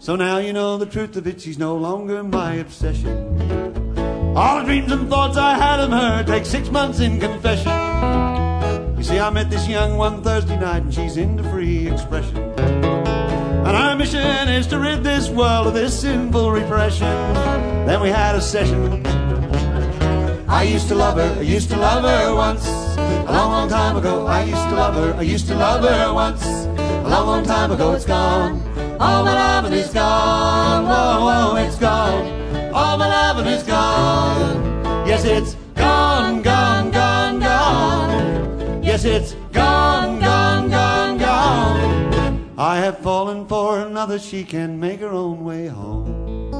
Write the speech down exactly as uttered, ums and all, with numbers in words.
So now you know the truth of it, she's no longer my obsession. All the dreams and thoughts I had of her take six months in confession. You see, I met this young one Thursday night, and she's into free expression. And our mission is to rid this world of this sinful repression. Then we had a session. I used to love her, I used to love her once. A long, long time ago, I used to love her, I used to love her once. A long, long time ago, it's gone. All my loving is gone. Whoa, whoa, it's gone. All my loving is gone. Yes, it's gone, gone, gone, gone. Yes, it's gone, gone, gone, gone. I have fallen for another, she can make her own way home.